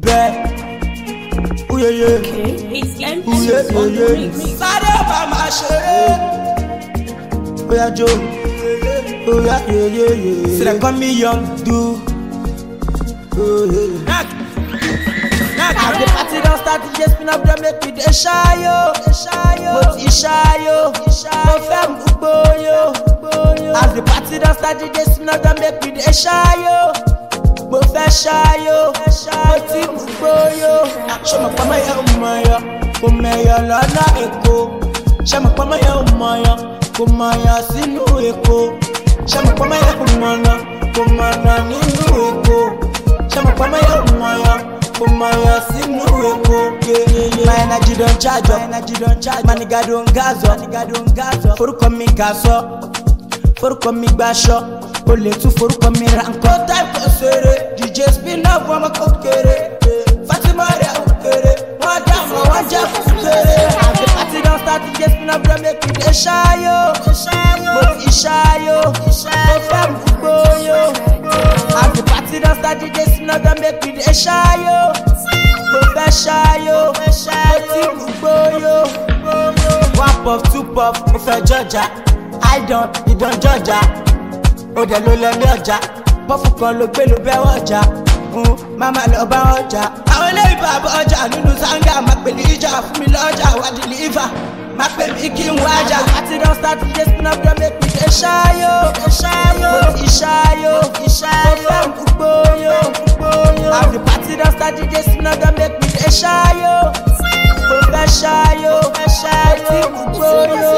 Ooh yeah yeah. Okay, it's Ooh yeah on the yeah mix. yeah. Sáré bá máa ṣeré. Oh yeah Joe. Oh yeah yeah yeah yeah. Say they call me young dude. Oh yeah. As the party don't start, DJ spin up the make me dey shy yo. Mo ti shy yo. Mo fẹ́ gbogbo yo. As the party don't start, DJ spin up the make me dey shy yo. Mo fẹ́ shy yo. Mo ti gbogbo yo. Ṣé mo pa mẹ́yẹ ọmọ yọ? Kò mẹ́yọ lọ́nà Èkó. Ṣé mo pa mẹ́yẹ ọmọ yọ? Kò mọ̀yọ sínú Èkó. Ṣé mo pa mẹ́yẹ kò mọ̀nà? Kò mọ̀nà nínú Èkó. Ṣé mo pa mẹ́yẹ ọmọ yọ? Kumaya sinu Èkó. My energy don charge up. My nigga don gas up. Forúkọ mi ga sọ. Forúkọ mi gbaṣọ. O lè tún forúkọ mi ra nǹkan. No time kò ṣeré. DJ spin up ọmọ kò kéré. Fatima rẹ̀ ò kéré. Wọ́n dá mọ̀ wọ́n jẹ́ kò kéré. As the party don start, DJ spin up dem make we dey shy yo. Mo ti shy yo. Mo fẹ́ gbogbo yo. As the party don start, DJ spin up dem make we dey shy yo. Mo fẹ́ shy yo. Mo ti gbogbo yo. One puff, two puff, mo fẹ́ jọjà. I don, you don jọjà. Ó dẹ̀ ló lọ ní ọjà. Pọ́fù kan ló gbé ló bẹ́ ọjà. Mama lọ bá ọjà. Àwọn eléyìí bàbá ọjà nínú sanga. Má pè ní ìjà fún mi lọ́jà wá deliver. Má pè mí kí n wájà. Party don start, DJ spin up dem make me dey shy yo. Mo ti shy yo. Mo fẹ́ gbogbo yo. As the party don start, DJ spin up dem make me dey shy yo. Mo fẹ́ shy yo. Mo ti gbogbo yo.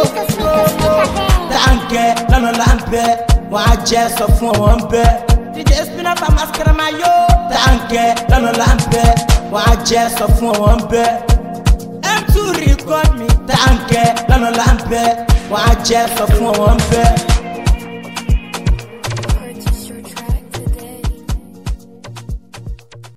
Táǹkẹ́ lọ́nà là ń bẹ. Wọ́n á jẹ́ sọ fún wọn bẹ́. DJ spin up and masquerade my yo. Táǹkẹ́ lọ́nà là ń bẹ. Wọ́n á jẹ́ sọ fún wọn bẹ́. M2 record me. Táǹkẹ́ lọ́nà là ń bẹ. Wọ́n á jẹ́ sọ fún wọn bẹ́.